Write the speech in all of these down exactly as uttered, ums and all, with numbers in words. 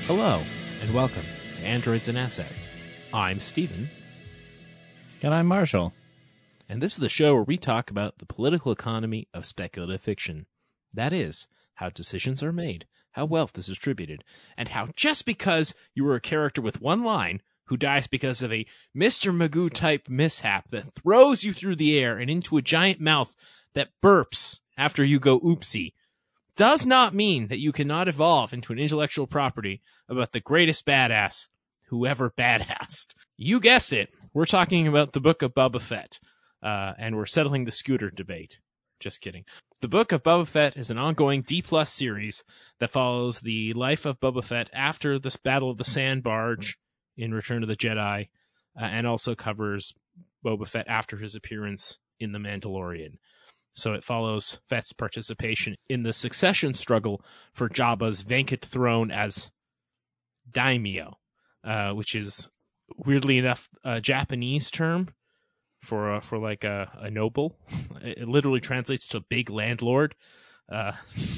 Hello, and welcome to Androids and Assets. I'm Steven. And I'm Marshall. And this is the show where we talk about the political economy of speculative fiction. That is, how decisions are made, how wealth is distributed, and how just because you were a character with one line who dies because of a Mister Magoo-type mishap that throws you through the air and into a giant mouth that burps after you go oopsie, does not mean that you cannot evolve into an intellectual property about the greatest badass who ever badassed. You guessed it. We're talking about the Book of Boba Fett, uh, and we're settling the scooter debate. Just kidding. The Book of Boba Fett is an ongoing D plus series that follows the life of Boba Fett after this Battle of the Sand Barge in Return of the Jedi, uh, and also covers Boba Fett after his appearance in The Mandalorian. So it follows Fett's participation in the succession struggle for Jabba's vacant throne as daimyo, uh, which is, weirdly enough, a Japanese term for uh, for like a, a noble. It literally translates to big landlord. Uh,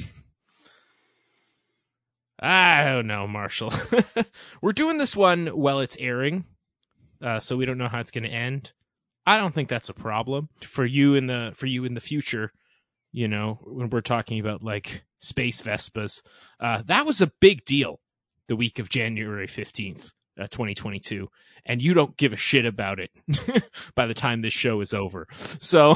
I don't know, Marshall. We're doing this one while it's airing, uh, so we don't know how it's going to end. I don't think that's a problem for you in the for you in the future. You know, when we're talking about like space Vespas, uh, that was a big deal the week of January fifteenth, uh, twenty twenty-two, and you don't give a shit about it by the time this show is over. So,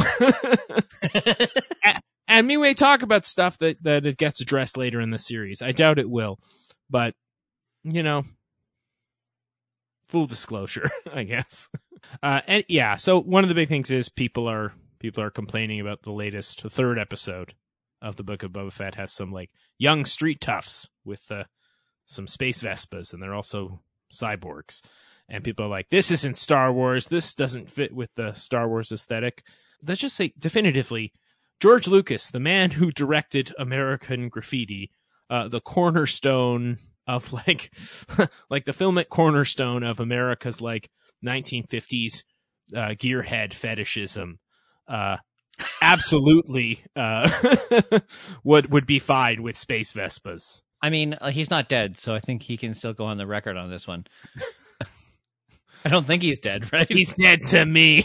and we may talk about stuff that that it gets addressed later in the series. I doubt it will, but you know, full disclosure, I guess. Uh, and yeah, so one of the big things is people are people are complaining about the latest, the third episode of the Book of Boba Fett has some like young street toughs with uh, some space Vespas, and they're also cyborgs. And people are like, "This isn't Star Wars. This doesn't fit with the Star Wars aesthetic." Let's just say definitively, George Lucas, the man who directed American Graffiti, uh, the cornerstone of like like the filmic cornerstone of America's like nineteen fifties uh, gearhead fetishism, uh, absolutely uh, would would be fine with space Vespas. I mean, uh, he's not dead, so I think he can still go on the record on this one. I don't think he's dead, right? He's dead to me.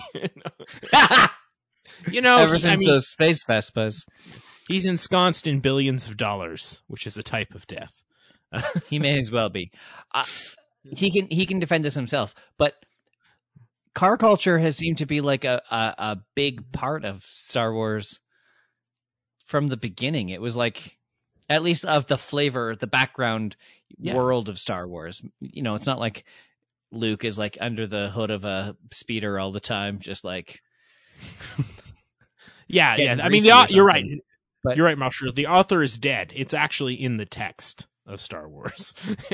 You know, ever he, since I mean, those space Vespas, he's ensconced in billions of dollars, which is a type of death. he may as well be. Uh, he can he can defend this himself, but car culture has seemed to be like a, a, a big part of Star Wars from the beginning. It was like, at least of the flavor, the background yeah. world of Star Wars. You know, it's not like Luke is like under the hood of a speeder all the time, just like... yeah, yeah. I mean, the, you're right. But, you're right, Marshall. The author is dead. It's actually in the text of Star Wars.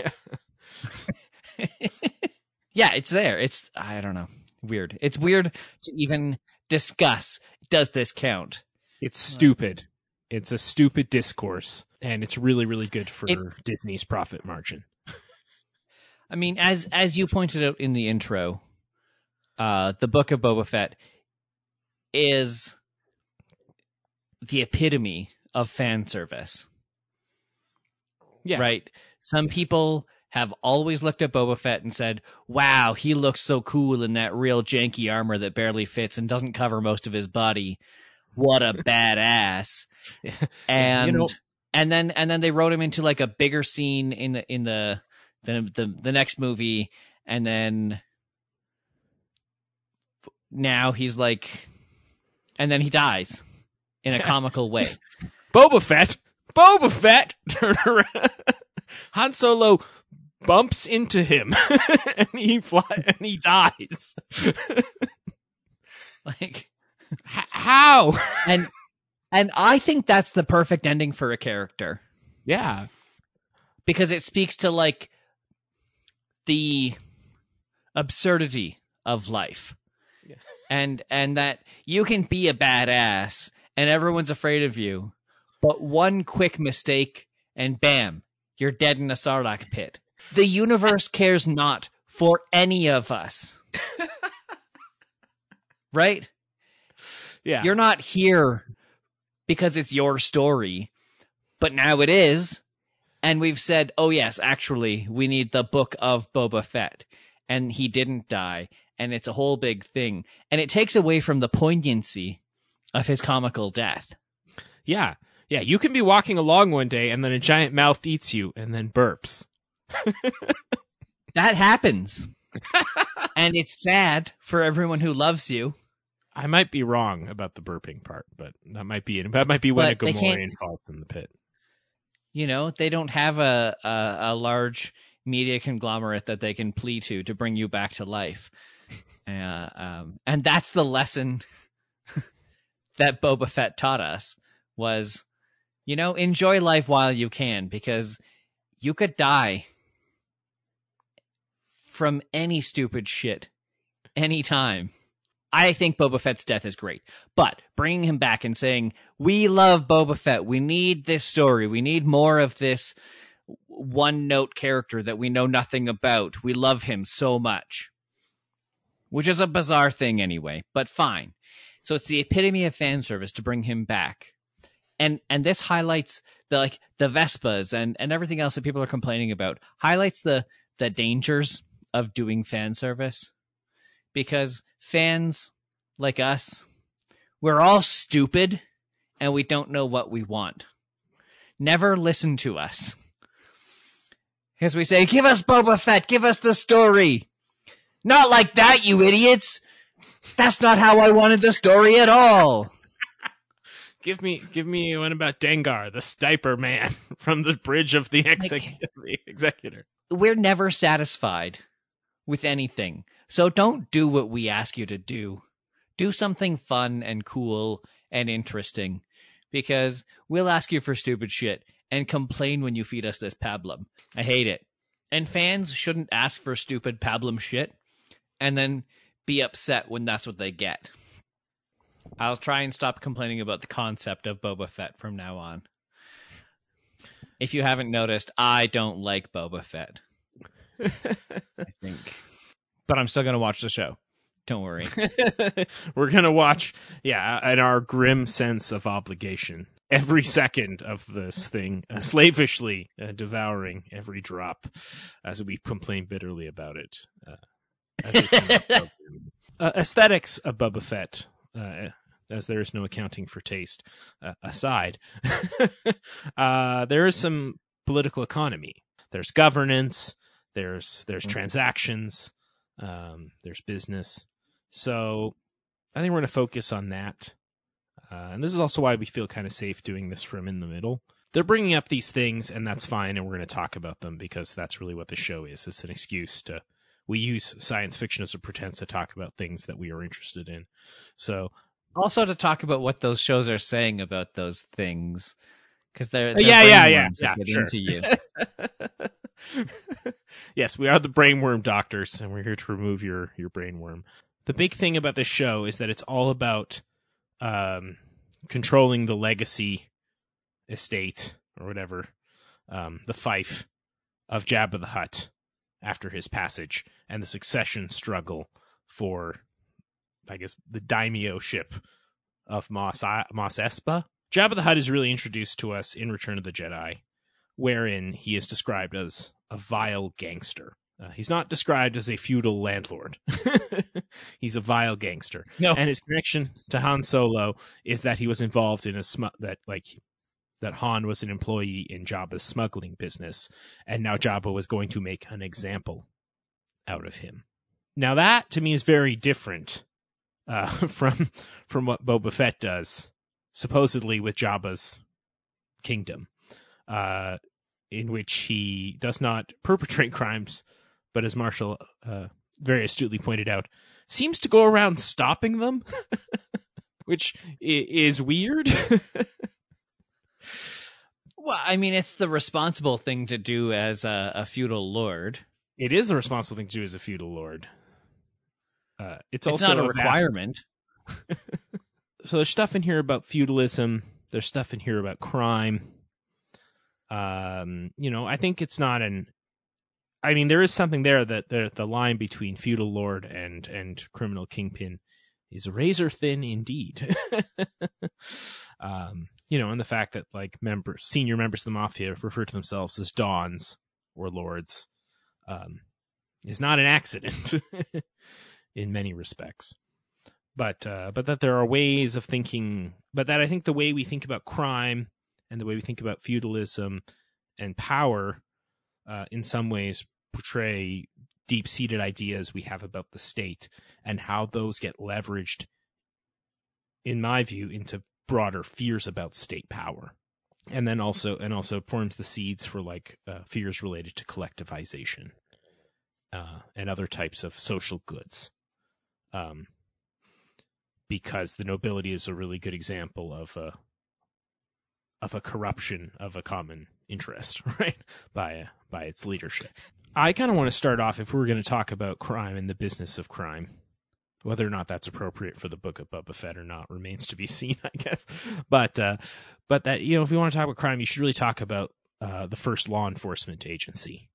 Yeah, it's there. It's, I don't know. Weird. It's weird to even discuss. Does this count? It's stupid. It's a stupid discourse, and it's really, really good for it, Disney's profit margin. I mean, as as you pointed out in the intro, uh, the Book of Boba Fett is the epitome of fan service. Yeah. Right? Some people have always looked at Boba Fett and said, wow, he looks so cool in that real janky armor that barely fits and doesn't cover most of his body. What a badass. And you know, and then and then they wrote him into like a bigger scene in the in the the the, the next movie, and then now he's like, and then he dies in a comical way. Boba Fett, Boba Fett. Han Solo bumps into him, and he fly and he dies. Like, H- how? and and I think that's the perfect ending for a character. Yeah, because it speaks to like the absurdity of life. Yeah. And and that you can be a badass and everyone's afraid of you, but one quick mistake and bam, you're dead in a Sarlacc pit. The universe cares not for any of us. Right? Yeah. You're not here because it's your story, but now it is. And we've said, oh yes, actually, we need the book of Boba Fett. And he didn't die. And it's a whole big thing. And it takes away from the poignancy of his comical death. Yeah. Yeah, you can be walking along one day and then a giant mouth eats you and then burps. That happens. And it's sad for everyone who loves you. I might be wrong about the burping part, but that might be it. That might be when But a they can't- Gamorrean falls in the pit. You know, they don't have a, a, a large media conglomerate that they can plea to to bring you back to life. Uh, um, and that's the lesson that Boba Fett taught us was, you know, enjoy life while you can, because you could die from any stupid shit anytime. I think Boba Fett's death is great, but bringing him back and saying, we love Boba Fett. We need this story. We need more of this one-note character that we know nothing about. We love him so much, which is a bizarre thing anyway, but fine. So it's the epitome of fan service to bring him back. And and this highlights the like the Vespas and, and everything else that people are complaining about, highlights the the dangers of doing fan service. Because fans like us, we're all stupid and we don't know what we want. Never listen to us. Because we say, give us Boba Fett, give us the story. Not like that, you idiots. That's not how I wanted the story at all. Give me, give me one about Dengar, the Stiper man from the bridge of the, exec- the executor. We're never satisfied with anything. So don't do what we ask you to do. Do something fun and cool and interesting, because we'll ask you for stupid shit and complain when you feed us this pablum. I hate it. And fans shouldn't ask for stupid pablum shit and then be upset when that's what they get. I'll try and stop complaining about the concept of Boba Fett from now on. If you haven't noticed, I don't like Boba Fett. I think. But I'm still going to watch the show. Don't worry. We're going to watch, yeah, in our grim sense of obligation, every second of this thing, uh, slavishly uh, devouring every drop as we complain bitterly about it. Uh, as it uh, aesthetics of Boba Fett, uh, as there is no accounting for taste, uh, aside, uh, there is some political economy. There's governance, there's there's transactions, um, there's business. So I think we're going to focus on that. Uh, and this is also why we feel kind of safe doing this from in the middle. They're bringing up these things, and that's fine, and we're going to talk about them because that's really what the show is. It's an excuse to, we use science fiction as a pretense to talk about things that we are interested in. So also to talk about what those shows are saying about those things, because they're, they're yeah, yeah, yeah, brainworms yeah, that get sure. into you. Yes, we are the brainworm doctors, and we're here to remove your your brainworm. The big thing about this show is that it's all about um, controlling the legacy estate or whatever, um, the fief of Jabba the Hutt after his passage, and the succession struggle for, I guess, the daimyo-ship of Mos, Mos Espa. Jabba the Hutt is really introduced to us in Return of the Jedi, wherein he is described as a vile gangster. Uh, he's not described as a feudal landlord. He's a vile gangster. No. And his connection to Han Solo is that he was involved in a sm- that like that Han was an employee in Jabba's smuggling business, and now Jabba was going to make an example out of him. Now that to me is very different uh, from from what Boba Fett does, supposedly with Jabba's kingdom, uh, in which he does not perpetrate crimes, but as Marshall uh, very astutely pointed out, seems to go around stopping them, which i- is weird. Well, I mean, it's the responsible thing to do as a, a feudal lord. It is the responsible thing to do as a feudal lord. Uh, it's, It's also not a vast- requirement. So there's stuff in here about feudalism. There's stuff in here about crime. Um, you know, I think it's not an. I mean, there is something there that the the line between feudal lord and and criminal kingpin is razor thin indeed. um, you know, and the fact that like members, senior members of the mafia refer to themselves as dons or lords, um, is not an accident in many respects. But uh, but that there are ways of thinking, but that I think the way we think about crime and the way we think about feudalism and power, uh, in some ways portray deep-seated ideas we have about the state and how those get leveraged, in my view, into broader fears about state power, and then also and also forms the seeds for like uh, fears related to collectivization uh, and other types of social goods. Um. Because the nobility is a really good example of a of a corruption of a common interest, right? By by its leadership. I kind of want to start off, if we were going to talk about crime and the business of crime, whether or not that's appropriate for the Book of Boba Fett or not remains to be seen, I guess. But uh, but that, you know, if we want to talk about crime, you should really talk about uh, the first law enforcement agency,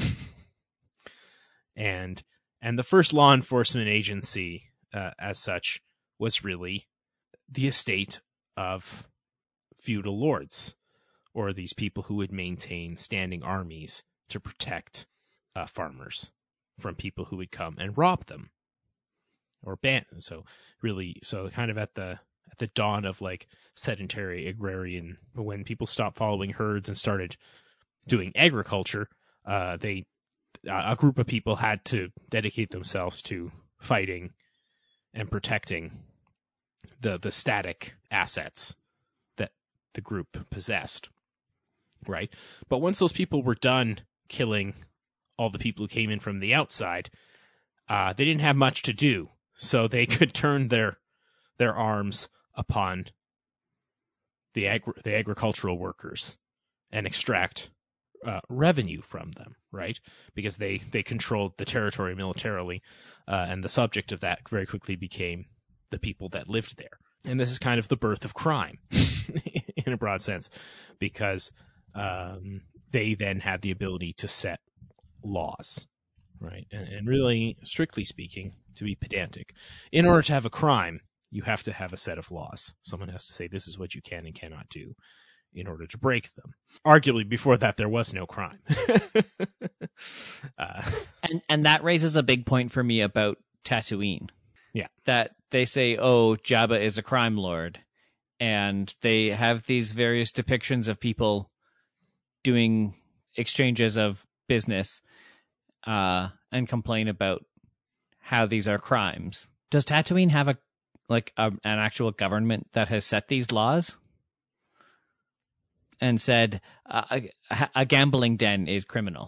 and and the first law enforcement agency, uh, as such, was really the estate of feudal lords, or these people who would maintain standing armies to protect uh, farmers from people who would come and rob them or ban. So really, so kind of at the at the dawn of like sedentary agrarian, when people stopped following herds and started doing agriculture, uh, they a group of people had to dedicate themselves to fighting and protecting the the static assets that the group possessed, right? But once those people were done killing all the people who came in from the outside, uh, they didn't have much to do, so they could turn their their arms upon the agri- the agricultural workers and extract uh, revenue from them, right? Because they they controlled the territory militarily, uh, and the subject of that very quickly became the people that lived there. And this is kind of the birth of crime in a broad sense, because um, they then had the ability to set laws, right? And, and really, strictly speaking, to be pedantic, in order to have a crime, you have to have a set of laws. Someone has to say this is what you can and cannot do in order to break them. Arguably, before that, there was no crime. uh, and and that raises a big point for me about Tatooine. Yeah. That they say, oh, Jabba is a crime lord. And they have these various depictions of people doing exchanges of business uh, and complain about how these are crimes. Does Tatooine have a like a, an actual government that has set these laws and said uh, a, a gambling den is criminal?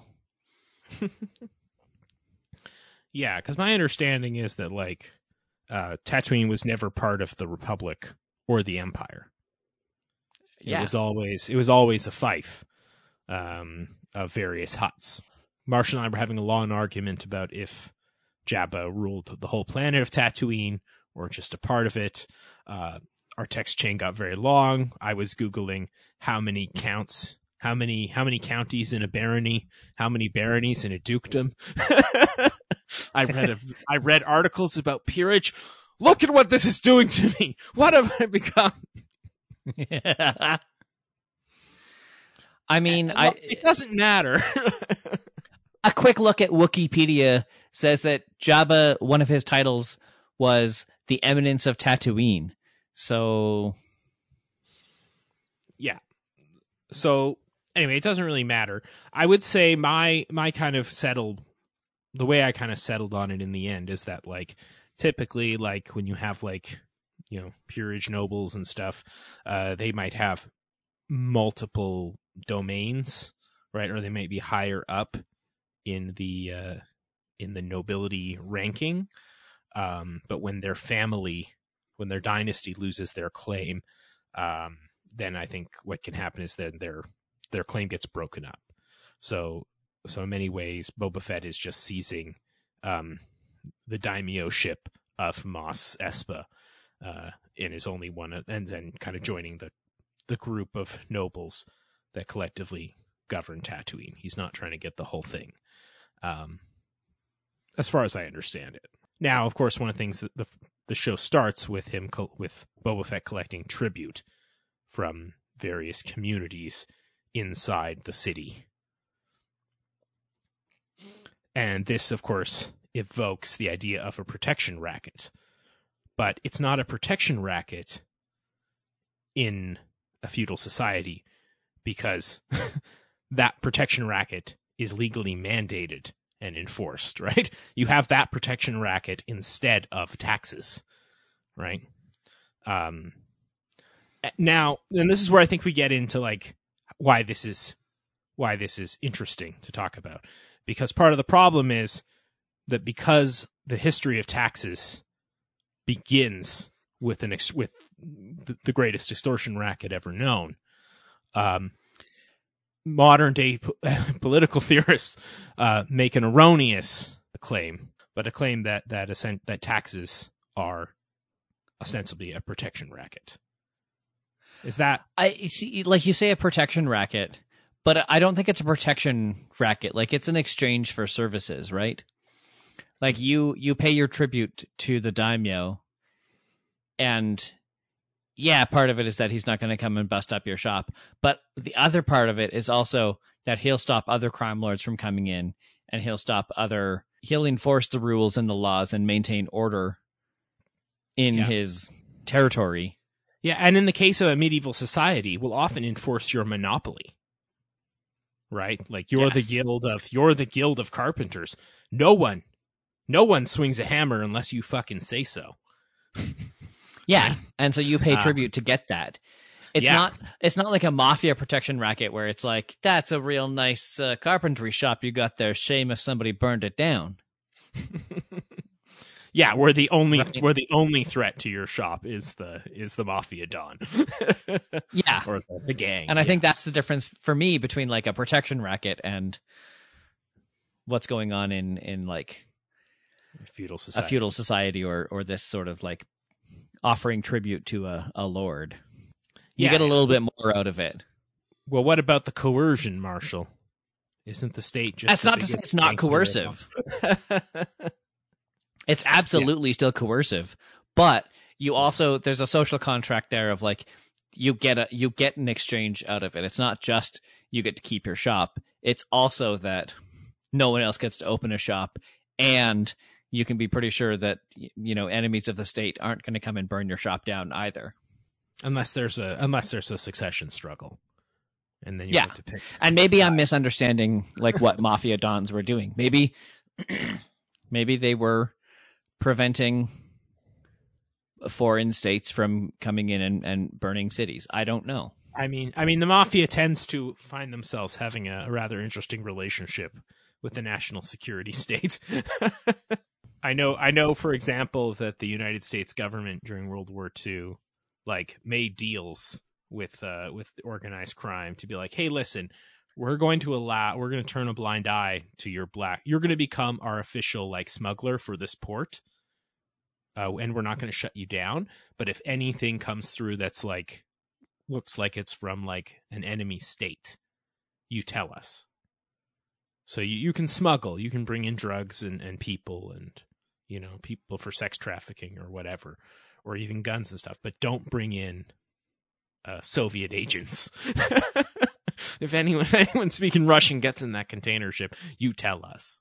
Yeah, because my understanding is that like Uh, Tatooine was never part of the Republic or the Empire. Yeah. It was always it was always a fief um, of various huts. Marshall and I were having a long argument about if Jabba ruled the whole planet of Tatooine or just a part of it. Uh, our text chain got very long. I was Googling how many counts, how many how many counties in a barony, how many baronies in a dukedom. I read a, I read articles about peerage. Look at what this is doing to me. What have I become? I mean, well, I it doesn't matter. A quick look at Wikipedia says that Jabba, one of his titles was the Eminence of Tatooine. So, yeah. So anyway, it doesn't really matter. I would say my my kind of settled. The way I kind of settled on it in the end is that, like, typically, like, when you have, like, you know, peerage nobles and stuff, uh, they might have multiple domains, right? Or they might be higher up in the uh, in the nobility ranking. Um, but when their family, when their dynasty loses their claim, um, then I think what can happen is that their their claim gets broken up. So. So in many ways, Boba Fett is just seizing um, the daimyo ship of Mos Espa, uh, and is only one, of, and then kind of joining the the group of nobles that collectively govern Tatooine. He's not trying to get the whole thing, um, as far as I understand it. Now, of course, one of the things that the the show starts with him co- with Boba Fett collecting tribute from various communities inside the city. And this, of course, evokes the idea of a protection racket. But it's not a protection racket in a feudal society because that protection racket is legally mandated and enforced, right? You have that protection racket instead of taxes, right? Um, now, and this is where I think we get into like why this is why this is interesting to talk about, because part of the problem is that because the history of taxes begins with an ex- with the, the greatest extortion racket ever known, um, modern day po- political theorists uh, make an erroneous claim, but a claim that that ascent- that taxes are ostensibly a protection racket. Is that I see, like you say, a protection racket, but I don't think it's a protection racket. Like it's an exchange for services, right? Like you you pay your tribute to the daimyo, and yeah, part of it is that he's not going to come and bust up your shop, but the other part of it is also that he'll stop other crime lords from coming in, and he'll stop other he'll enforce the rules and the laws and maintain order in Yeah. his territory. Yeah, and in the case of a medieval society, will often enforce your monopoly. Right? Like you're Yes. the guild of you're the guild of carpenters. No one no one swings a hammer unless you fucking say so. Yeah, and so you pay Uh, tribute to get that. It's yeah. not it's not like a mafia protection racket where it's like, that's a real nice uh, carpentry shop you got there. Shame if somebody burned it down. Yeah, where the only Right. where the only threat to your shop is the is the mafia don. Yeah. Or the, the gang. And I yeah. think that's the difference for me between like a protection racket and what's going on in, in like feudal a society. feudal society or or this sort of like offering tribute to a, a lord. You Yeah. get a little bit more out of it. Well, what about the coercion, Marshall? Isn't the state just That's the not to say biggest it's not gangster coercive. of all? It's absolutely still coercive, but you also there's a social contract there of like you get a you get an exchange out of it. It's not just you get to keep your shop. It's also that no one else gets to open a shop, and you can be pretty sure that you know enemies of the state aren't going to come and burn your shop down either. unless there's a unless there's a succession struggle, and then you Yeah. have to pick. And maybe side. I'm misunderstanding like what mafia dons were doing. Maybe maybe they were preventing foreign states from coming in and, and burning cities. I don't know. I mean, I mean, the mafia tends to find themselves having a, a rather interesting relationship with the national security state. I know, I know, for example, that the United States government during World War Two, like, made deals with uh, with organized crime to be like, hey, listen, we're going to allow, we're going to turn a blind eye to your black, you're going to become our official like smuggler for this port, uh, and we're not going to shut you down. But if anything comes through that's like looks like it's from like an enemy state, you tell us. So you, you can smuggle, you can bring in drugs and, and people and, you know, people for sex trafficking or whatever, or even guns and stuff, but don't bring in uh, Soviet agents. If anyone anyone speaking Russian gets in that container ship, you tell us.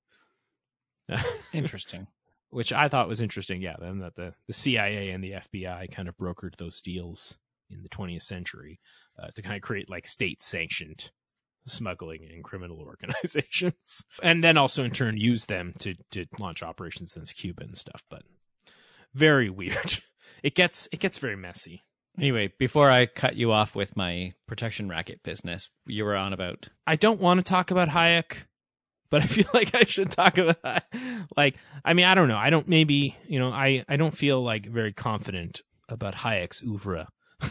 Interesting. Which I thought was interesting, yeah, then that the, the C I A and the F B I kind of brokered those deals in the twentieth century uh, to kind of create like state-sanctioned smuggling and criminal organizations, and then also in turn use them to to launch operations against Cuba and stuff. But very weird. It gets it gets very messy. Anyway, before I cut you off with my protection racket business, you were on about. I don't want to talk about Hayek, but I feel like I should talk about, like, I mean, I don't know. I don't, maybe, you know, I, I don't feel like very confident about Hayek's oeuvre.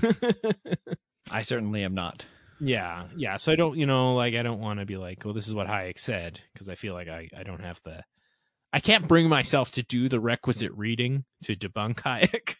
I certainly am not. Yeah. Yeah. So I don't, you know, like, I don't want to be like, well, this is what Hayek said, because I feel like I, I don't have the, I can't bring myself to do the requisite reading to debunk Hayek.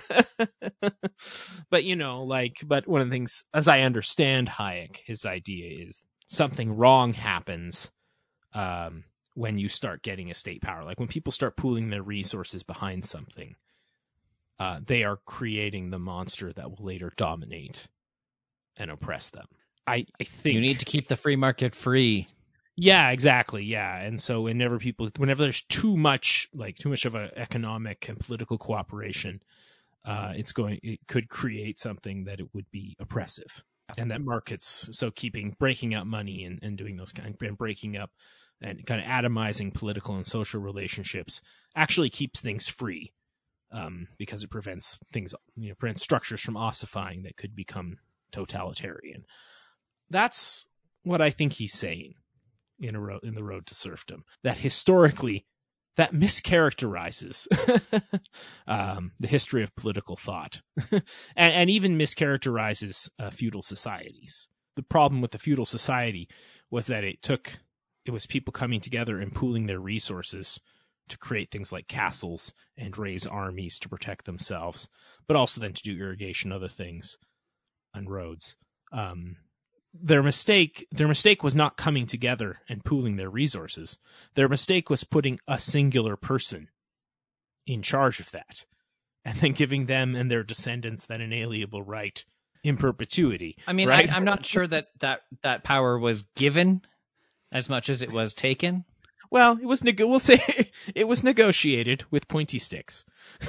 But, you know, like, but one of the things, as I understand Hayek, his idea is something wrong happens um, when you start getting a state power. Like when people start pooling their resources behind something, uh, they are creating the monster that will later dominate and oppress them. I, I think You need to keep the free market free. Yeah, exactly. Yeah. And so whenever people, whenever there's too much, like too much of an economic and political cooperation, uh, it's going, it could create something that it would be oppressive. And that markets, so keeping, breaking up money and, and doing those kind, and breaking up and kind of atomizing political and social relationships actually keeps things free, um, because it prevents things, you know, prevents structures from ossifying that could become totalitarian. That's what I think he's saying in a road in the Road to Serfdom, that historically that mischaracterizes um, the history of political thought, and, and even mischaracterizes uh, feudal societies. The problem with the feudal society was that it took it was people coming together and pooling their resources to create things like castles and raise armies to protect themselves, but also then to do irrigation, other things, and roads. Um, Their mistake, their mistake was not coming together and pooling their resources. Their mistake was putting a singular person in charge of that, and then giving them and their descendants that inalienable right in perpetuity. I mean, right? I, I'm not sure that, that that power was given as much as it was taken. Well, it was neg- we'll say it was negotiated with pointy sticks.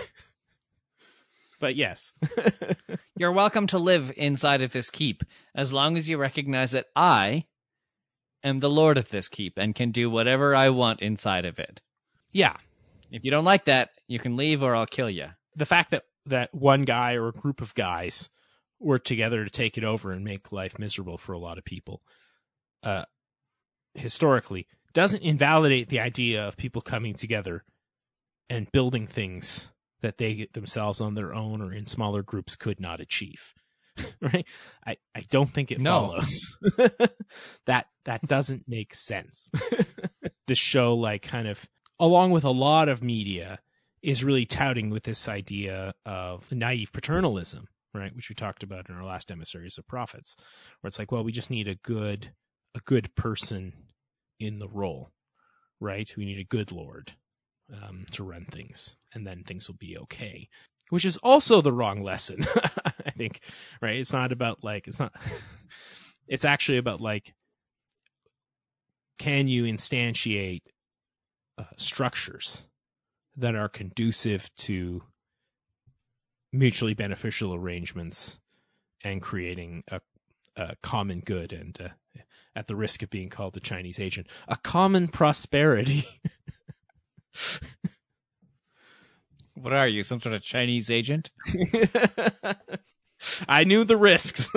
But yes. You're welcome to live inside of this keep, as long as you recognize that I am the lord of this keep and can do whatever I want inside of it. Yeah. If you don't like that, you can leave or I'll kill you. The fact that, that one guy or a group of guys work together to take it over and make life miserable for a lot of people, uh, historically, doesn't invalidate the idea of people coming together and building things that they themselves on their own or in smaller groups could not achieve. Right? I, I don't think it No. follows. that that doesn't make sense. This show, like, kind of, along with a lot of media, is really touting with this idea of naive paternalism, right? Which we talked about in our last Emissaries of Prophets, where it's like, well, we just need a good a good person in the role, right? We need a good lord um, to run things, and then things will be okay. Which is also the wrong lesson, I think, right? It's not about, like, it's not, it's actually about, like, can you instantiate uh, structures that are conducive to mutually beneficial arrangements and creating a, a common good and, uh, at the risk of being called a Chinese agent, a common prosperity. What are you, some sort of Chinese agent? I knew the risks.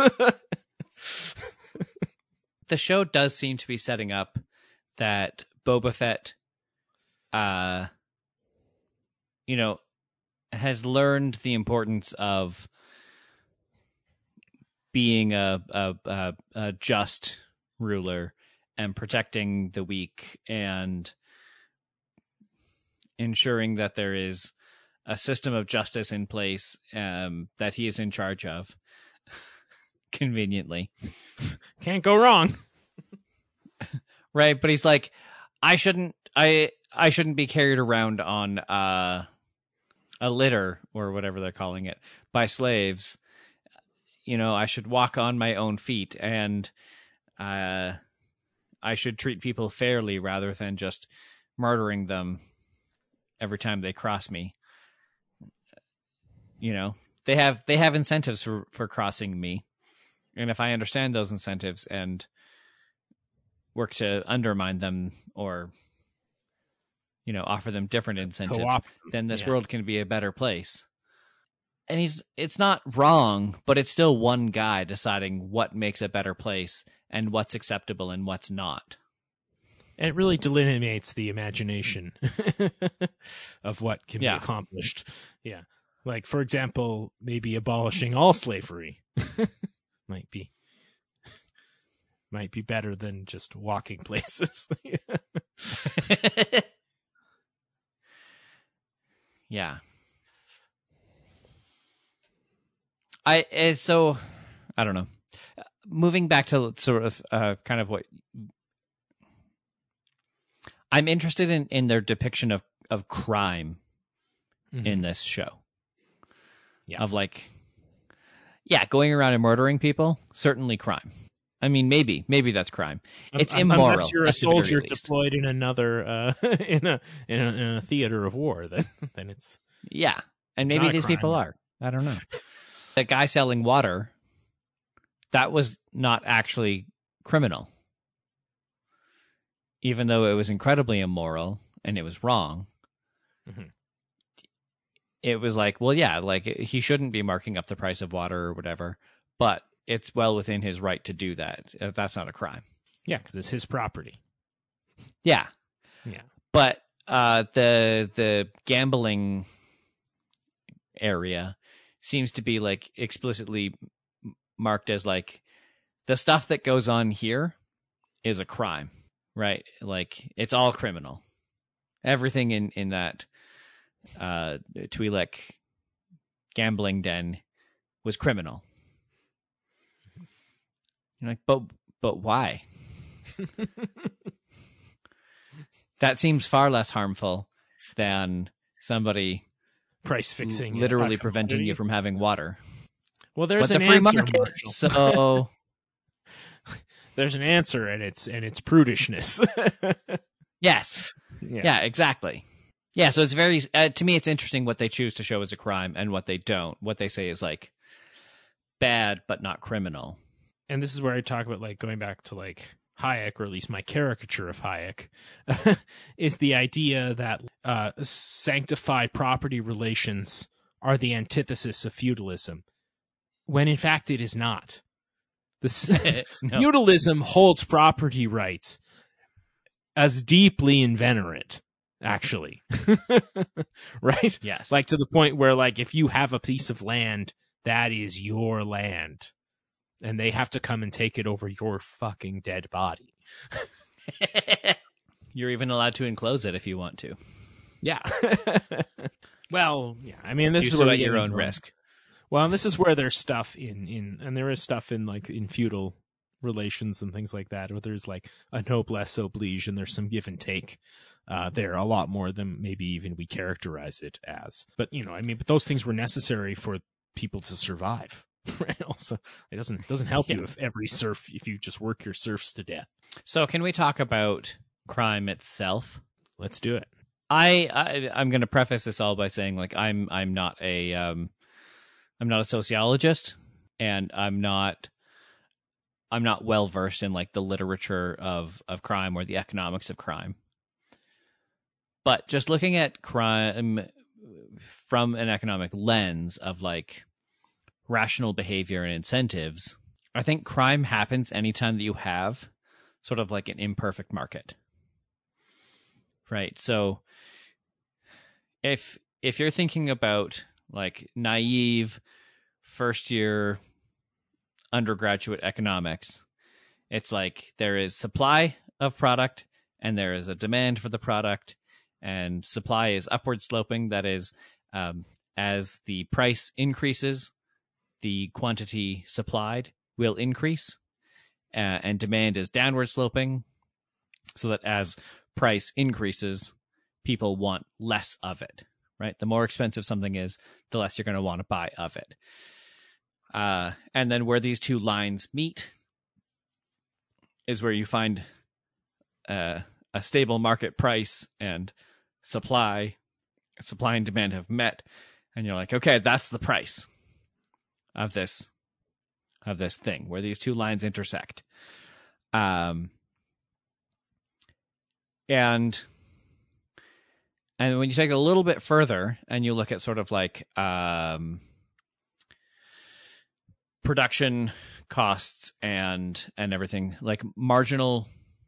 The show does seem to be setting up that Boba Fett, uh, you know, has learned the importance of being a, a, a, a just ruler and protecting the weak and ensuring that there is a system of justice in place um, that he is in charge of. Conveniently. Can't go wrong. Right, but he's like, I shouldn't I I shouldn't be carried around on uh, a litter, or whatever they're calling it, by slaves. You know, I should walk on my own feet, and uh, I should treat people fairly rather than just murdering them every time they cross me. You know, they have they have incentives for, for crossing me. And if I understand those incentives and work to undermine them, or, you know, offer them different incentives, Co-op. then this Yeah. world can be a better place. And he's it's not wrong, but it's still one guy deciding what makes a better place and what's acceptable and what's not. And it really delineates the imagination of what can Yeah. be accomplished. Yeah. Like, for example, maybe abolishing all slavery might be might be better than just walking places. Yeah. I uh, so I don't know. Moving back to sort of uh, kind of what I'm interested in in their depiction of of crime Mhm. in this show. Yeah. Of, like, Yeah, going around and murdering people, certainly crime. I mean, maybe, maybe that's crime. It's Um, immoral. Unless you're a at the very soldier least. deployed in another uh, in a in a in a theater of war, then then it's Yeah, and It's not maybe a these crime, people yeah. are. I don't know. The guy selling water, that was not actually criminal, even though it was incredibly immoral and it was wrong. Mhm. It was like, well, yeah, like he shouldn't be marking up the price of water or whatever, but it's well within his right to do that. Uh, That's not a crime. yeah, because it's his property. Yeah, Yeah, but uh, the the gambling area seems to be like explicitly marked as like the stuff that goes on here is a crime, right? Like it's all criminal. Everything in in that uh, Twi'lek gambling den was criminal. You're like, but but why? That seems far less harmful than somebody price fixing, a- literally a preventing you commodity. from having water. Well, there's But an the free answer, market, Marshall. so There's an answer, and it's and it's prudishness. yes, yeah. yeah, exactly. Yeah, so it's very uh, to me, it's interesting what they choose to show as a crime and what they don't. What they say is like bad but not criminal. And this is where I talk about like going back to like Hayek, or at least my caricature of Hayek, is the idea that uh, sanctified property relations are the antithesis of feudalism, when in fact it is not. The No. feudalism holds property rights as deeply inveterate, actually. Right? Yes. Like to the point where like if you have a piece of land, that is your land. And they have to come and take it over your fucking dead body. You're even allowed to enclose it if you want to. Yeah. Well, yeah. I mean, this You is still where at we your get own into- risk. Well, this is where there's stuff in, in, and there is stuff in like in feudal relations and things like that, where there's like a noblesse oblige, and there's some give and take. Uh, there a lot more than maybe even we characterize it as. But you know, I mean, but those things were necessary for people to survive. Right? Also, it doesn't doesn't help you Yeah. if every serf if you just work your serfs to death. So can we talk about crime itself? Let's do it. I, I I'm going to preface this all by saying like I'm I'm not a um I'm not a sociologist, and I'm not I'm not well versed in like the literature of of crime or the economics of crime. But just looking at crime from an economic lens of like rational behavior and incentives, I think crime happens anytime that you have sort of like an imperfect market. Right? So if if you're thinking about like naive first year undergraduate economics, it's like there is supply of product and there is a demand for the product, and supply is upward sloping. That is, um, as the price increases, the quantity supplied will increase, uh, and demand is downward sloping, so that as price increases, people want less of it, right? The more expensive something is, the less you're going to want to buy of it. Uh, and then where these two lines meet is where you find uh, a stable market price and supply. Supply and demand have met, and you're like, okay, that's the price of this of this thing, where these two lines intersect. Um, and and when you take it a little bit further and you look at sort of like um, production costs and and everything, like marginal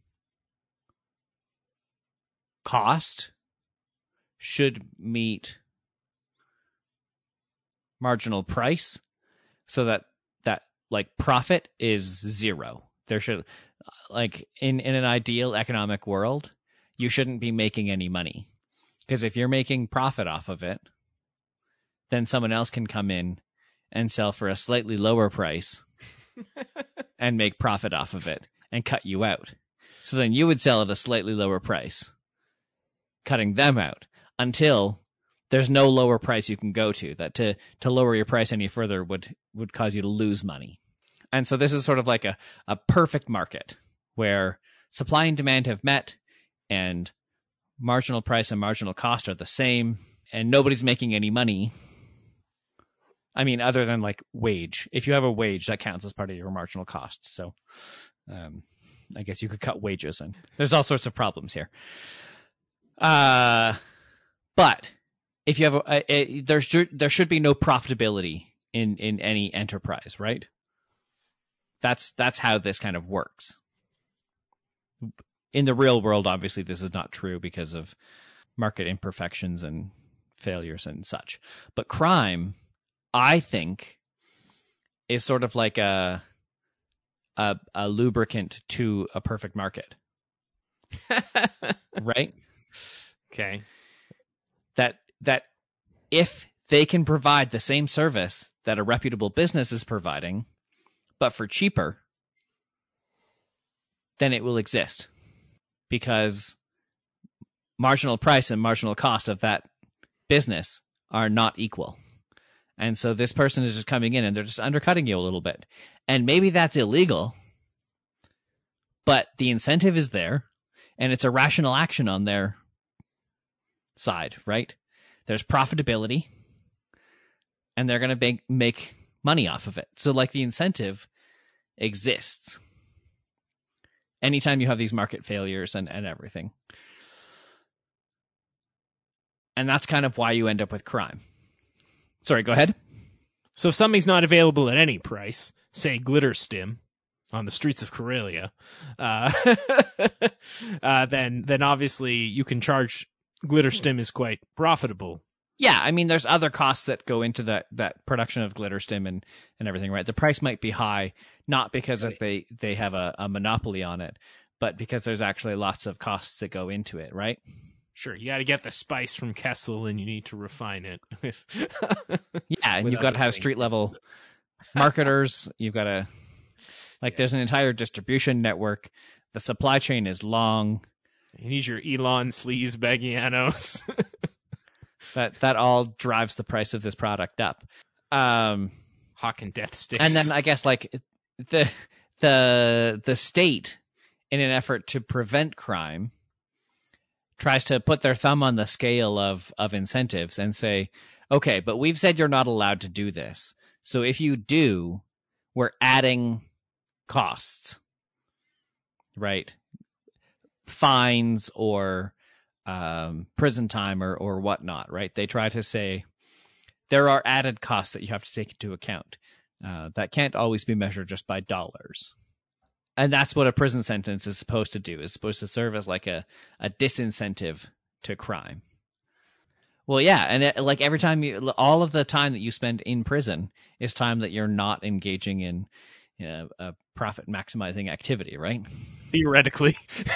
cost should meet marginal price, so that that like profit is zero. There should, like in in an ideal economic world, you shouldn't be making any money, because if you're making profit off of it, then someone else can come in and sell for a slightly lower price and make profit off of it and cut you out. So then you would sell at a slightly lower price, cutting them out, until there's no lower price you can go to. That to to lower your price any further would would cause you to lose money. And so this is sort of like a, a perfect market where supply and demand have met and marginal price and marginal cost are the same and nobody's making any money. I mean, other than like wage. If you have a wage, that counts as part of your marginal cost. So um, I guess you could cut wages, and there's all sorts of problems here. Uh, but if you have a, a, a there should there should be no profitability in, in any enterprise, right? That's that's how this kind of works. In the real world, obviously, this is not true because of market imperfections and failures and such. But crime, I think, is sort of like a a, a lubricant to a perfect market, right? Okay. That that if they can provide the same service that a reputable business is providing, but for cheaper, then it will exist because marginal price and marginal cost of that business are not equal. And so this person is just coming in and they're just undercutting you a little bit. And maybe that's illegal, but the incentive is there and it's a rational action on their side, right? There's profitability and they're going to make, make money off of it. So like the incentive exists anytime you have these market failures and, and everything. And that's kind of why you end up with crime. Sorry, go ahead. So if something's not available at any price, say glitter stim on the streets of Corellia, uh, uh, then then obviously you can charge glitter stim is quite profitable. Yeah, I mean, there's other costs that go into that, that production of glitter stim and, and everything, right? The price might be high, not because of they, they have a, a monopoly on it, but because there's actually lots of costs that go into it, right? Sure, you got to get the spice from Kessel and you need to refine it. Yeah, and you've got to have street-level marketers. You've got to, like, yeah. There's an entire distribution network. The supply chain is long. You need your Elon Sleaze Baggianos. That that all drives the price of this product up. Um, Hawk and Death Sticks. And then I guess like the the the state, in an effort to prevent crime, tries to put their thumb on the scale of of incentives and say, okay, but we've said you're not allowed to do this. So if you do, we're adding costs, right? Fines or um, prison time or, or whatnot, right? They try to say there are added costs that you have to take into account. Uh, that can't always be measured just by dollars. And that's what a prison sentence is supposed to do. It's supposed to serve as like a, a disincentive to crime. Well, yeah, and it, like every time you, all of the time that you spend in prison is time that you're not engaging in you know, a profit maximizing activity, right? Theoretically.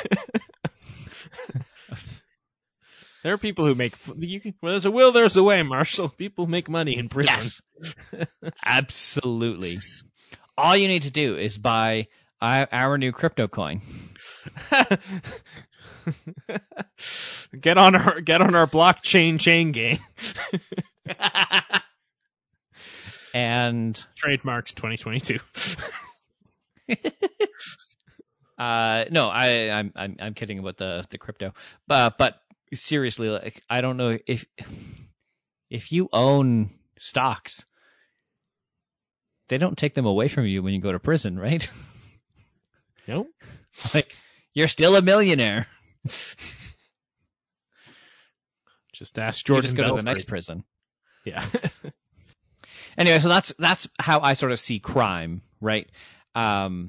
There are people who make you can, well, there's a will, there's a way, Marshall. People make money in prison. Yes. Absolutely. All you need to do is buy our, our new crypto coin. Get on our get on our blockchain chain gang. And trademarks twenty twenty-two. uh no, I I'm I'm I'm kidding about the the crypto. But but seriously, like I don't know if if you own stocks, they don't take them away from you when you go to prison, right? Nope. Like you're still a millionaire. Just ask Jordan. You just go Belford. to the next prison. Yeah. Anyway, so that's that's how I sort of see crime, right? Um,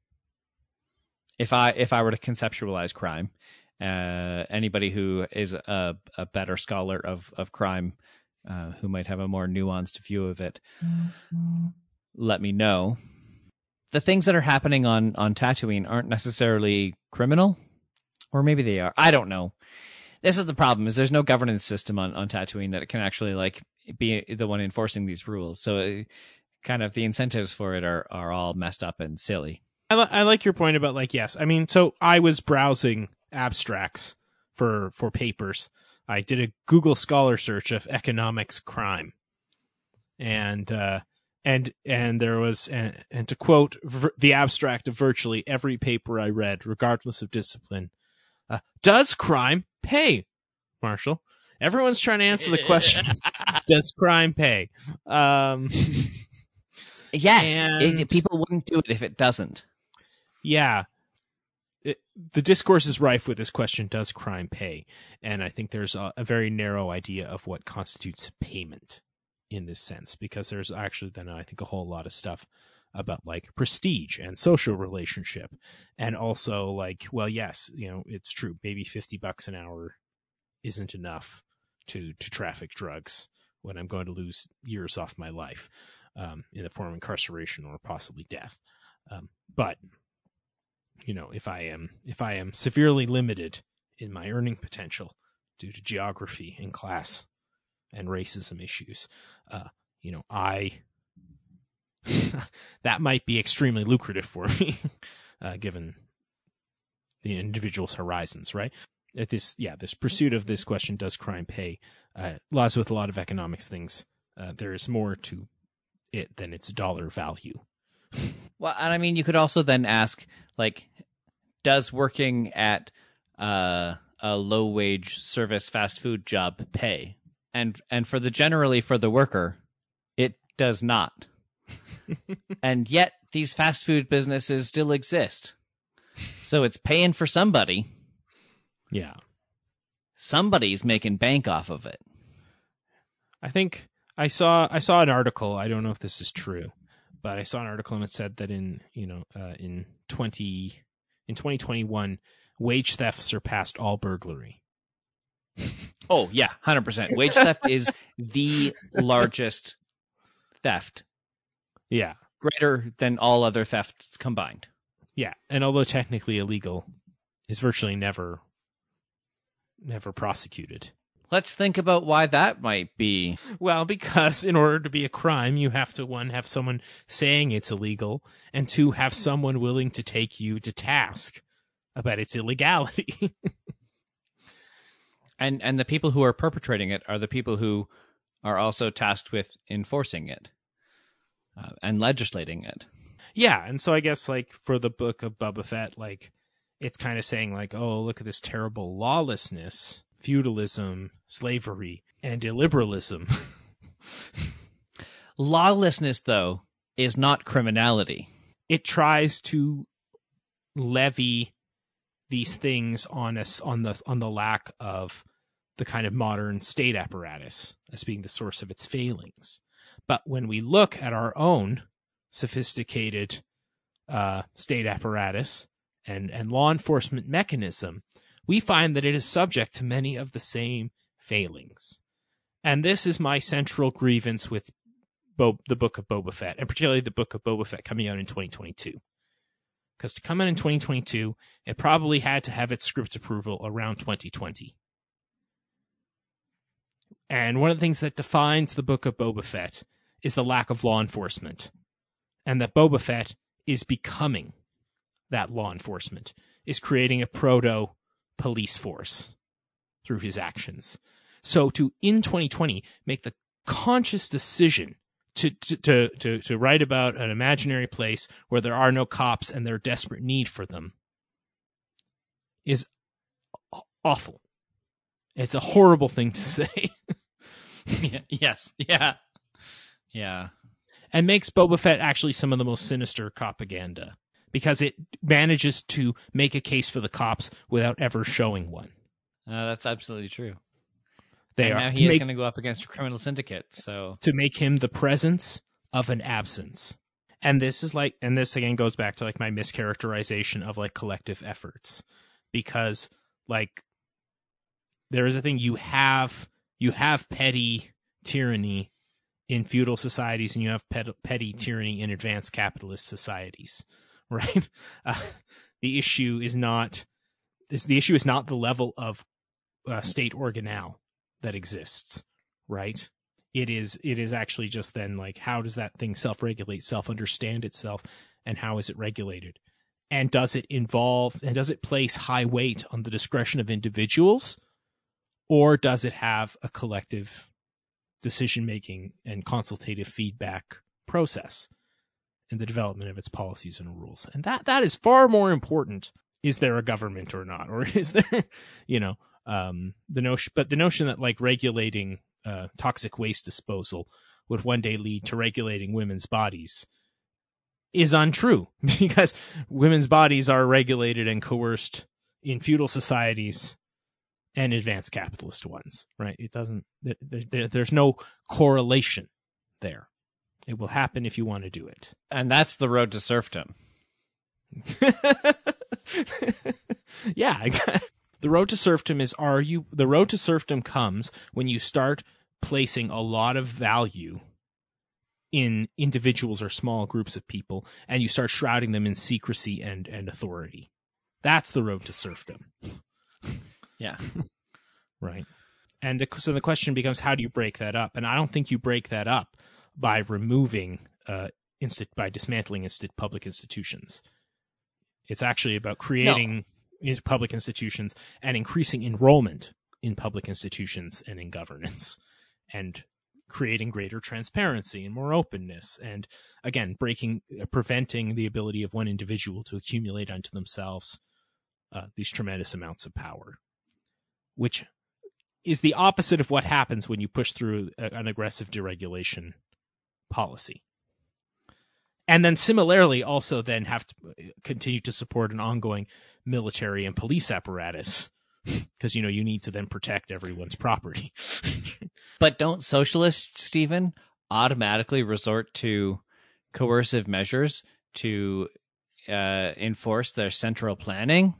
if I if I were to conceptualize crime, uh, anybody who is a, a better scholar of of crime, uh, who might have a more nuanced view of it, mm-hmm. let me know. The things that are happening on on Tatooine aren't necessarily criminal, or maybe they are. I don't know. This is the problem: is there's no governance system on, on Tatooine that can actually like be the one enforcing these rules. So, it, kind of the incentives for it are are all messed up and silly. I, li- I like your point about like yes. I mean, so I was browsing abstracts for for papers I did a Google Scholar search of economics crime, and uh, and and there was and, and to quote vir- the abstract of virtually every paper I read, regardless of discipline, uh, does crime pay, Marshall? Everyone's trying to answer the question: does crime pay? Um, yes, and, it, people wouldn't do it if it doesn't. Yeah. It, the discourse is rife with this question, does crime pay? And I think there's a, a very narrow idea of what constitutes payment in this sense, because there's actually then I think a whole lot of stuff about like prestige and social relationship, and also like, well, yes, you know, it's true, maybe fifty bucks an hour isn't enough to to traffic drugs when I'm going to lose years off my life um, in the form of incarceration or possibly death. Um, but you know, if I am if I am severely limited in my earning potential due to geography and class and racism issues, uh, you know, I that might be extremely lucrative for me, uh, given the individual's horizons, right? At this, yeah, this pursuit of this question, does crime pay? Uh, lies with a lot of economics things. Uh, there is more to it than its dollar value. Well, and I mean, you could also then ask, like, does working at uh, a low-wage service fast food job pay? And and for the generally for the worker, it does not. And yet, these fast food businesses still exist. So it's paying for somebody. Yeah. Somebody's making bank off of it. I think I saw I saw an article. I don't know if this is true, but I saw an article and it said that in you know uh, in twenty in twenty twenty-one, wage theft surpassed all burglary. Oh yeah, one hundred percent. Wage theft is the largest theft. Yeah, greater than all other thefts combined. Yeah, and although technically illegal, is virtually never never prosecuted. Let's think about why that might be. Well, because in order to be a crime, you have to, one, have someone saying it's illegal, and two, have someone willing to take you to task about its illegality. and and the people who are perpetrating it are the people who are also tasked with enforcing it uh, and legislating it. Yeah, and so I guess, like, for the book of Boba Fett, like, it's kind of saying, like, oh, look at this terrible lawlessness, feudalism, slavery, and illiberalism. Lawlessness, though, is not criminality. It tries to levy these things on us on the on the lack of the kind of modern state apparatus as being the source of its failings. But when we look at our own sophisticated uh, state apparatus and, and law enforcement mechanism, we find that it is subject to many of the same failings. And this is my central grievance with Bo- the Book of Boba Fett, and particularly the Book of Boba Fett coming out in twenty twenty-two. Because to come out in twenty twenty-two, it probably had to have its script approval around twenty twenty. And one of the things that defines the Book of Boba Fett is the lack of law enforcement. And that Boba Fett is becoming that law enforcement, is creating a proto-police force through his actions. So to, in twenty twenty, make the conscious decision to, to, to, to, to write about an imaginary place where there are no cops and their desperate need for them is awful. It's a horrible thing to say. Yeah, yes. Yeah. Yeah. And makes Boba Fett actually some of the most sinister propaganda, because it manages to make a case for the cops without ever showing one. Uh, that's absolutely true. They and are now he is make, going to go up against a criminal syndicate, so to make him the presence of an absence. And this is like, and this again goes back to like my mischaracterization of like collective efforts, because like there is a thing, you have you have petty tyranny in feudal societies, and you have pet, petty tyranny in advanced capitalist societies, right? Uh, the issue is not this. The issue is not the level of uh, state organelle that exists, right? It is. It is actually just then like, how does that thing self-regulate, self-understand itself, and how is it regulated? And does it involve and does it place high weight on the discretion of individuals, or does it have a collective decision-making and consultative feedback process in the development of its policies and rules? And that that is far more important. Is there a government or not? Or is there, you know, um, the notion, but the notion that like regulating uh, toxic waste disposal would one day lead to regulating women's bodies is untrue, because women's bodies are regulated and coerced in feudal societies and advanced capitalist ones, right? It doesn't, there, there, there's no correlation there. It will happen if you want to do it. And that's the road to serfdom. Yeah, exactly. The road to serfdom is, are you, the road to serfdom comes when you start placing a lot of value in individuals or small groups of people, and you start shrouding them in secrecy and, and authority. That's the road to serfdom. Yeah. Right. And the, so the question becomes, how do you break that up? And I don't think you break that up by removing, uh, insti- by dismantling insti- public institutions. It's actually about creating no. public institutions and increasing enrollment in public institutions and in governance, and creating greater transparency and more openness, and again, breaking, uh, preventing the ability of one individual to accumulate unto themselves uh, these tremendous amounts of power, which is the opposite of what happens when you push through a, an aggressive deregulation policy. And then similarly also then have to continue to support an ongoing military and police apparatus, because, you know, you need to then protect everyone's property. But don't socialists, Stephen, automatically resort to coercive measures to uh, enforce their central planning?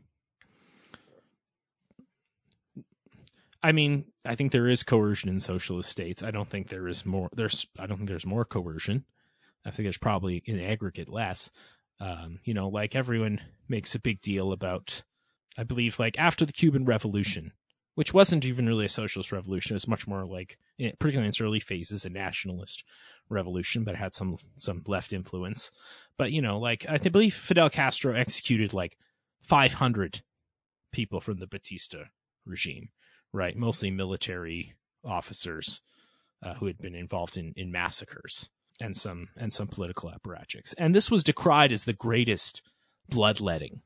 I mean, I think there is coercion in socialist states. I don't think there is more. There's, I don't think there's more coercion. I think there's probably in aggregate less. Um, you know, like everyone makes a big deal about, I believe, like after the Cuban Revolution, which wasn't even really a socialist revolution. It was much more like, particularly in its early phases, a nationalist revolution, but it had some some left influence. But, you know, like I believe Fidel Castro executed like five hundred people from the Batista regime, right? Mostly military officers uh, who had been involved in, in massacres and some and some political apparatchiks. And this was decried as the greatest bloodletting.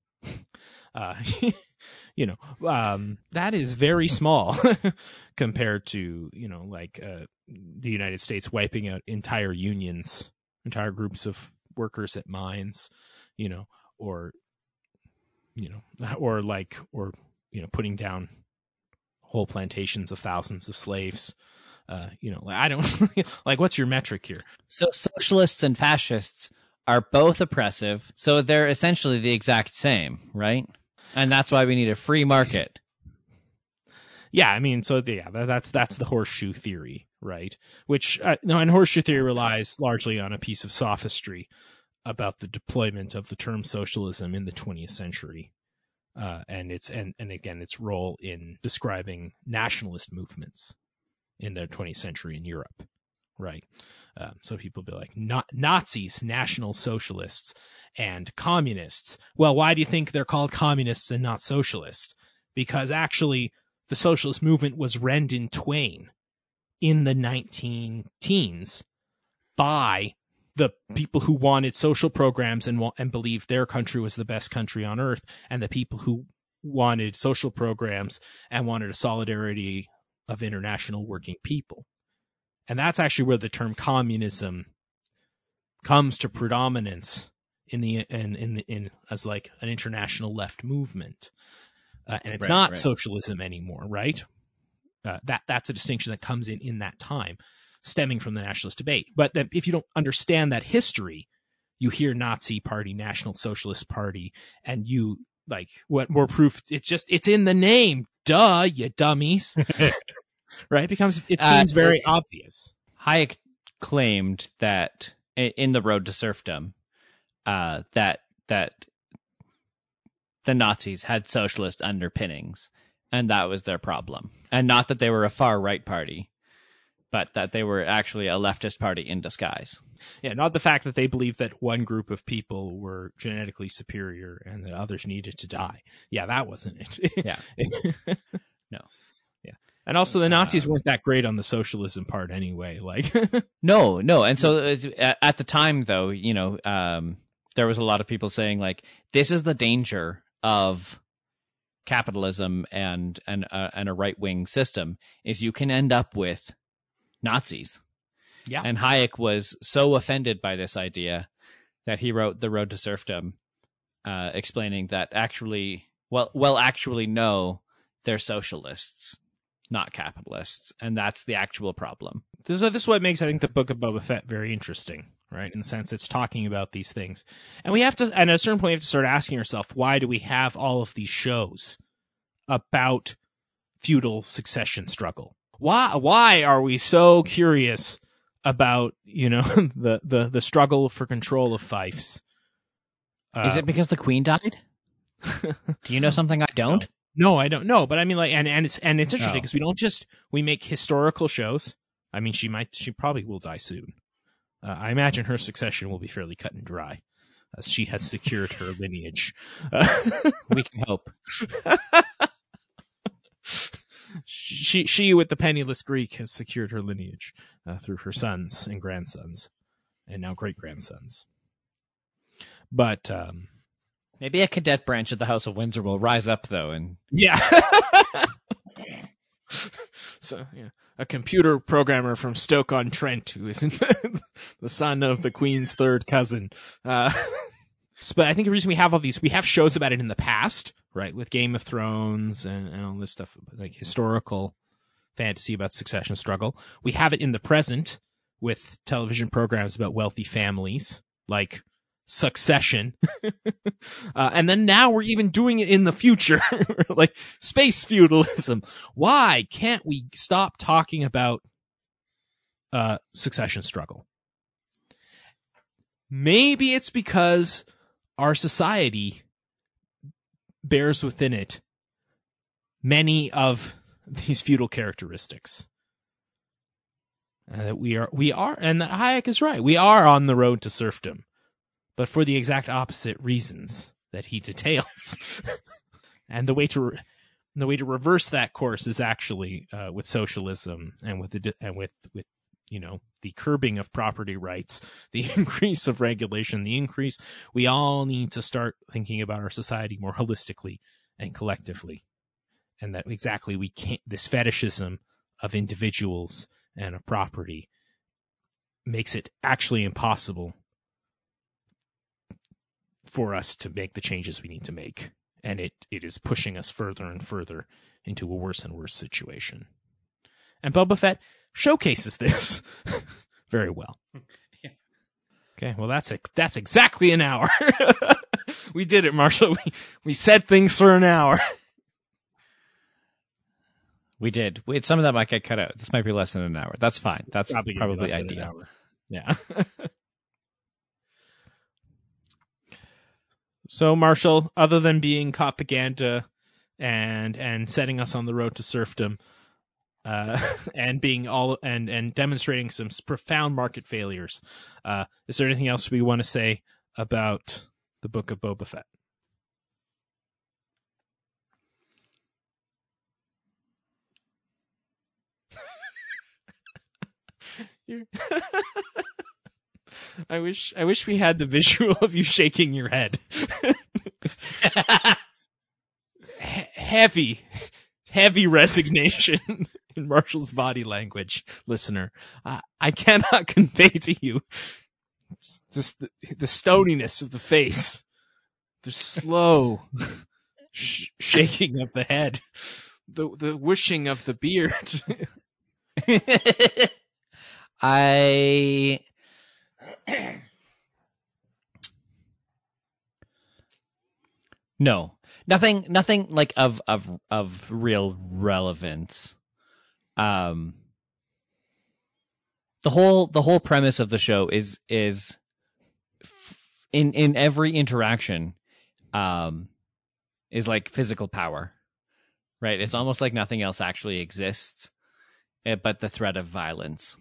Uh, you know, um, that is very small compared to, you know, like uh, the United States wiping out entire unions, entire groups of workers at mines, you know, or, you know, or like, or, you know, putting down whole plantations of thousands of slaves. Uh, you know, I don't like, what's your metric here? So socialists and fascists are both oppressive. So they're essentially the exact same, right? And that's why we need a free market. Yeah, I mean, so yeah, that's that's the horseshoe theory, right? Which, uh, no, and horseshoe theory relies largely on a piece of sophistry about the deployment of the term socialism in the twentieth century, uh, and its and and again its role in describing nationalist movements in the twentieth century in Europe, right? Um, so people be like, not Nazis, National Socialists, and communists. Well, why do you think they're called communists and not socialists? Because actually, the socialist movement was rent in twain in the nineteen teens by the people who wanted social programs and and believed their country was the best country on earth, and the people who wanted social programs and wanted a solidarity of international working people. And that's actually where the term communism comes to predominance in the in in in as like an international left movement, uh, and it's right, not right. socialism anymore, right? Uh, that that's a distinction that comes in in that time, stemming from the nationalist debate. But then, if you don't understand that history, you hear Nazi Party, National Socialist Party, and you like what more proof? It's just it's in the name, duh, you dummies. Right? It becomes, it seems uh, very obvious. Hayek claimed that in The Road to Serfdom, uh, that that the Nazis had socialist underpinnings, and that was their problem. And not that they were a far-right party, but that they were actually a leftist party in disguise. Yeah, not the fact that they believed that one group of people were genetically superior and that others needed to die. Yeah, that wasn't it. Yeah. No. Yeah. And also, the Nazis weren't that great on the socialism part anyway. Like, no, no. And so uh, at the time, though, you know, um, there was a lot of people saying, like, this is the danger of capitalism and and uh, and a right wing system, is you can end up with Nazis. Yeah. And Hayek was so offended by this idea that he wrote The Road to Serfdom, uh, explaining that actually, well, well, actually, no, they're socialists, not capitalists, and that's the actual problem. This, this is what makes, I think, the Book of Boba Fett very interesting, right? In the sense it's talking about these things. And we have to, and at a certain point, you have to start asking yourself, why do we have all of these shows about feudal succession struggle? Why, why are we so curious about, you know, the, the, the struggle for control of fiefs? Uh, Is it because the queen died? Do you know something I don't? No, I don't know. But I mean, like, and, and it's, and it's interesting Oh. because we don't just, we make historical shows. I mean, she might, she probably will die soon. Uh, I imagine her succession will be fairly cut and dry, as she has secured her lineage. Uh, We can hope. she, she with the penniless Greek has secured her lineage uh, through her sons and grandsons, and now great grandsons. But um, Maybe a cadet branch of the House of Windsor will rise up, though, and yeah. So, yeah. A computer programmer from Stoke-on-Trent, who is the son of the Queen's third cousin. Uh, but I think the reason we have all these, we have shows about it in the past, right, with Game of Thrones and, and all this stuff, like historical fantasy about succession struggle. We have it in the present with television programs about wealthy families, like Succession. uh, and then now we're even doing it in the future, like space feudalism. Why can't we stop talking about uh, succession struggle? Maybe it's because our society bears within it many of these feudal characteristics. And that we are, we are, and that Hayek is right. We are on the road to serfdom, but for the exact opposite reasons that he details. And the way to re- the way to reverse that course is actually uh, with socialism and with the and with with you know the curbing of property rights, the increase of regulation, the increase. We all need to start thinking about our society more holistically and collectively, and that exactly we can't. This fetishism of individuals and of property makes it actually impossible for us to make the changes we need to make. And it, it is pushing us further and further into a worse and worse situation. And Boba Fett showcases this very well. Yeah. Okay, well, that's a, that's exactly an hour. We did it, Marshall. We, we said things for an hour. we did. Wait, some of that might get cut out. This might be less than an hour. That's fine. That's Probably, probably, gonna be less than ideal. an hour. Yeah. So, Marshall, other than being propaganda and and setting us on the road to serfdom, uh, and being all and and demonstrating some profound market failures, uh, is there anything else we want to say about the Book of Boba Fett? I wish I wish we had the visual of you shaking your head. He- heavy, heavy resignation in Marshall's body language, listener. Uh, I cannot convey to you just the, the stoniness of the face, the slow sh- shaking of the head, the the whooshing of the beard. I no, nothing, nothing like of of of real relevance. Um, the whole the whole premise of the show is is f- in in every interaction, um, is like physical power, right? It's almost like nothing else actually exists, eh, but the threat of violence.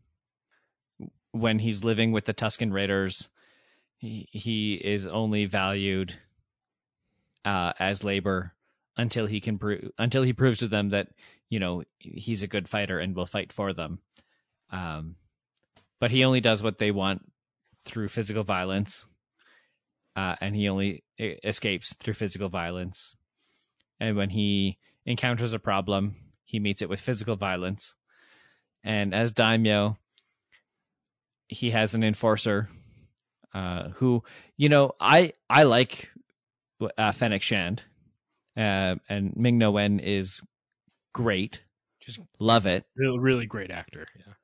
When he's living with the Tusken Raiders, he, he is only valued uh, as labor until he can pro- until he proves to them that you know, he's a good fighter and will fight for them. Um, but he only does what they want through physical violence. Uh, and he only escapes through physical violence. And when he encounters a problem, he meets it with physical violence. And as daimyo, he has an enforcer uh, who, you know, I I like uh, Fennec Shand. Uh, and Ming-Na Wen is great. Just love it. Really, really great actor.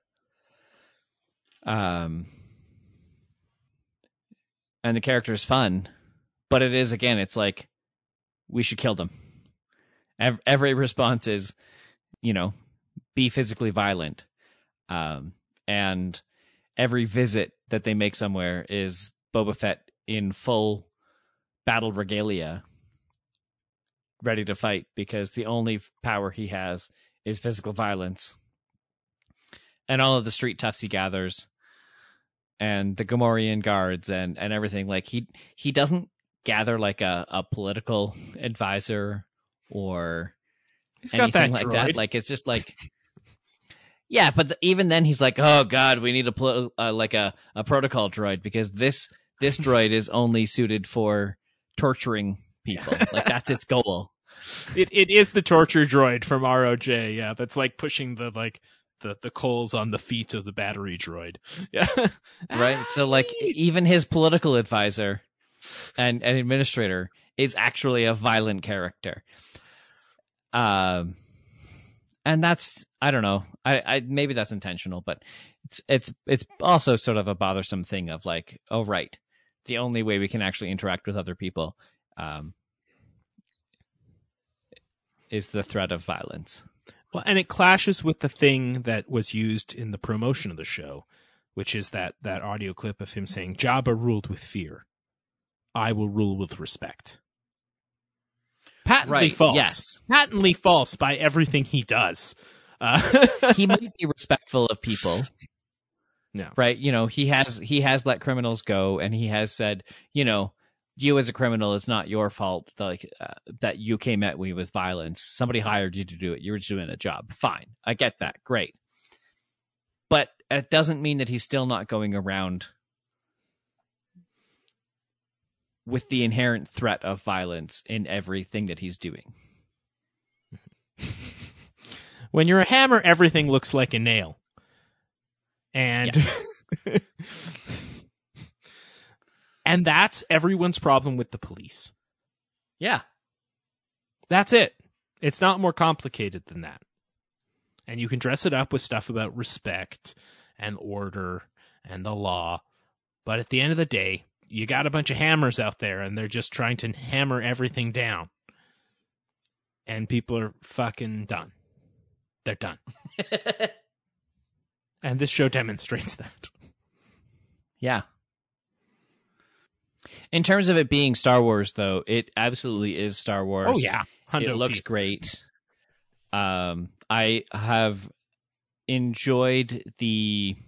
Yeah. Um, and the character is fun, but it is, again, it's like, we should kill them. Every, every response is, you know, be physically violent. Um, and every visit that they make somewhere is Boba Fett in full battle regalia, ready to fight, because the only power he has is physical violence. And all of the street toughs he gathers, and the Gamorrean guards, and, and everything. Like, he he doesn't gather like a, a political advisor or he's got anything that like droid. that. Like, it's just like, yeah, but the, even then he's like, oh god, we need a pol- uh, like a, a protocol droid, because this this droid is only suited for torturing people. Like, that's its goal. It it is the torture droid from R O J, yeah. That's like pushing the like the, the coals on the feet of the battery droid. Yeah. Right? So like even his political advisor and, and administrator is actually a violent character. Um and that's, I don't know. I, I maybe that's intentional, but it's it's it's also sort of a bothersome thing of like, oh right, the only way we can actually interact with other people um is the threat of violence. Well, and it clashes with the thing that was used in the promotion of the show, which is that, that audio clip of him saying, Jabba ruled with fear. I will rule with respect. Patently Right, false. yes. Patently false by everything he does. Uh, He might be respectful of people. No. Right? You know, he has he has let criminals go, and he has said, you know, you as a criminal, it's not your fault like uh, that you came at me with violence. Somebody hired you to do it. You were just doing a job. Fine. I get that. Great. But it doesn't mean that he's still not going around with the inherent threat of violence in everything that he's doing. When you're a hammer, everything looks like a nail. And yeah. And that's everyone's problem with the police. Yeah. That's it. It's not more complicated than that. And you can dress it up with stuff about respect and order and the law. But at the end of the day, you got a bunch of hammers out there, and they're just trying to hammer everything down. And people are fucking done. They're done. And this show demonstrates that. Yeah. In terms of it being Star Wars, though, it absolutely is Star Wars. Oh, yeah. Hundo it looks people. great. Um, I have enjoyed the,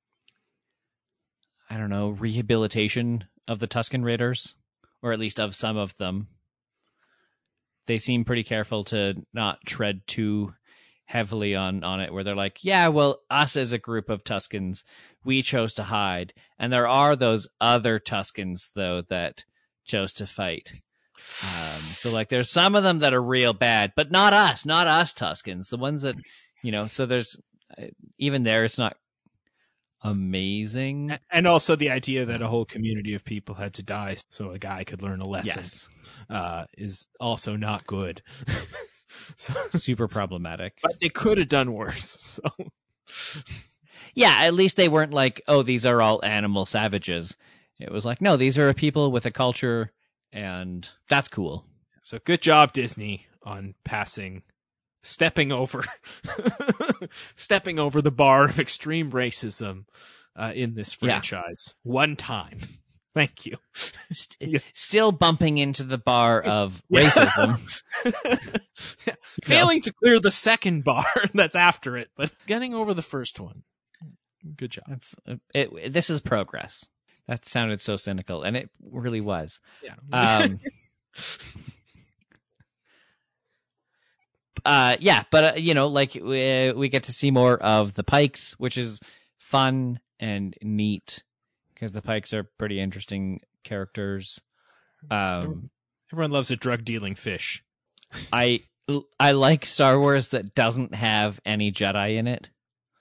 I don't know, rehabilitation of the Tusken Raiders, or at least of some of them. They seem pretty careful to not tread too heavily on, on it, where they're like, yeah, well, us as a group of Tuskens, we chose to hide. And there are those other Tuskens, though, that chose to fight. Um, so, like, there's some of them that are real bad, but not us, not us Tuskens. The ones that, you know, so there's, even there, it's not amazing. And also the idea that a whole community of people had to die so a guy could learn a lesson Yes. uh, is also not good. So, super problematic. But they could have done worse. So, yeah, at least they weren't like, oh, these are all animal savages. It was like, no, these are people with a culture, and that's cool. So good job, Disney, on passing, stepping over, stepping over the bar of extreme racism uh, in this franchise. Yeah. One time. Thank you. St- still bumping into the bar of racism. Yeah. Failing to clear the second bar that's after it, but getting over the first one. Good job. That's, it, this is progress. That sounded so cynical, and it really was. Yeah. Um, uh, yeah, but uh, you know, like we, we get to see more of the Pikes, which is fun and neat because the Pikes are pretty interesting characters. Um, Everyone loves a drug dealing fish. I I like Star Wars that doesn't have any Jedi in it,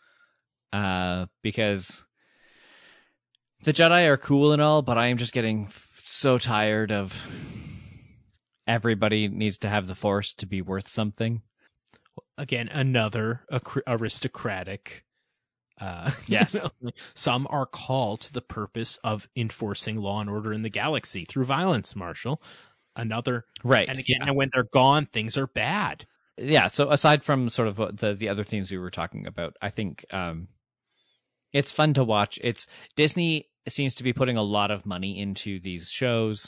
uh, because the Jedi are cool and all, but I am just getting so tired of everybody needs to have the Force to be worth something. Again, another ac- aristocratic. Uh, Yes. you know, some are called to the purpose of enforcing law and order in the galaxy through violence, Marshall. Another, Right. and again, Yeah. and when they're gone, things are bad. Yeah, so aside from sort of what the the other themes we were talking about, I think um, it's fun to watch. It's Disney seems to be putting a lot of money into these shows,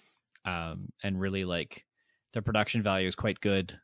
um, and really like their production value is quite good.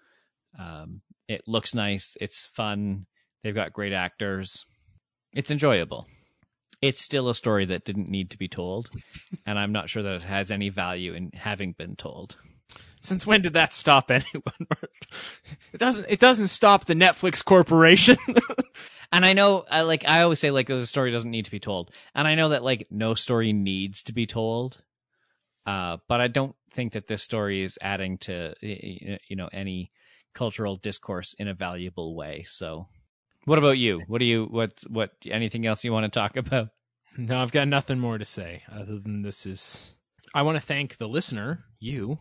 Um, it looks nice. It's fun. They've got great actors. It's enjoyable. It's still a story that didn't need to be told, and I'm not sure that it has any value in having been told. Since when did that stop anyone? It doesn't. It doesn't stop the Netflix corporation. And I know, I like, I always say like the story doesn't need to be told, and I know that like no story needs to be told, uh, but I don't think that this story is adding to you know any cultural discourse in a valuable way. So, what about you? What do you what what anything else you want to talk about? No, I've got nothing more to say other than this is. I want to thank the listener, you,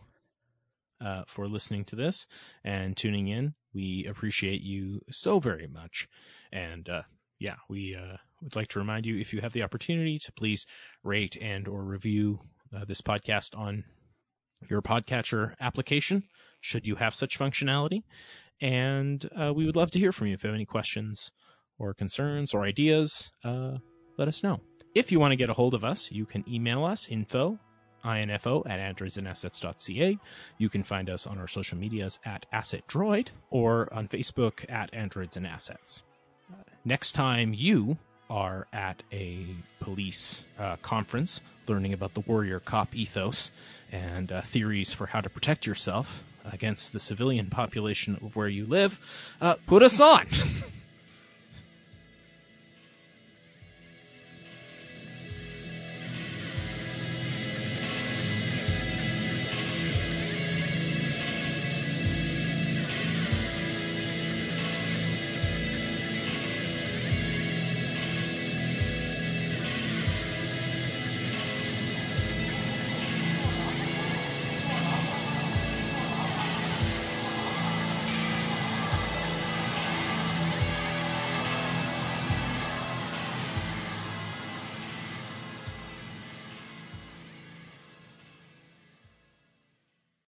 uh, for listening to this and tuning in. We appreciate you so very much. And uh, yeah, we uh, would like to remind you, if you have the opportunity, to please rate and or review uh, this podcast on your podcatcher application, should you have such functionality. And uh, we would love to hear from you. If you have any questions or concerns or ideas, uh, let us know. If you want to get a hold of us, you can email us, info, info at androids and assets dot c a. You can find us on our social medias at Asset Droid or on Facebook at Androids and Assets. Uh, next time you are at a police uh, conference learning about the warrior cop ethos and uh, theories for how to protect yourself against the civilian population of where you live, uh, put us on.